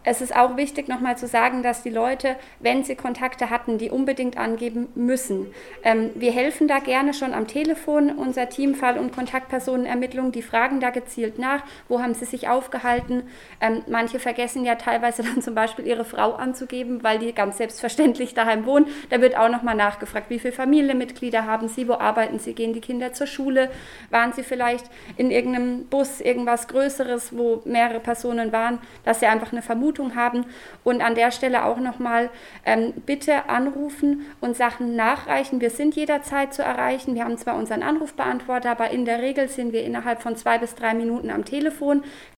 Es ist auch wichtig, nochmal zu sagen, dass die Leute, wenn sie Kontakte hatten, die unbedingt angeben müssen. Wir helfen da gerne schon am Telefon, unser Team Fall- und Kontaktpersonenermittlung, die fragen da gezielt nach, wo haben sie sich aufgehalten. Manche vergessen ja teilweise dann zum Beispiel ihre Frau anzugeben, weil die ganz selbstverständlich daheim wohnen. Da wird auch nochmal nachgefragt, wie viele Familienmitglieder haben sie, wo arbeiten sie, gehen die Kinder zur Schule, waren sie vielleicht in irgendeinem Bus, irgendwas Größeres, wo mehrere Personen waren, dass sie einfach eine Vermutung haben. Und an der Stelle auch nochmal bitte anrufen und Sachen nachreichen. Wir sind jederzeit zu erreichen. Wir haben zwar unseren Anrufbeantworter, aber in der Regel sind wir innerhalb von 2 bis 3 Minuten am Telefon.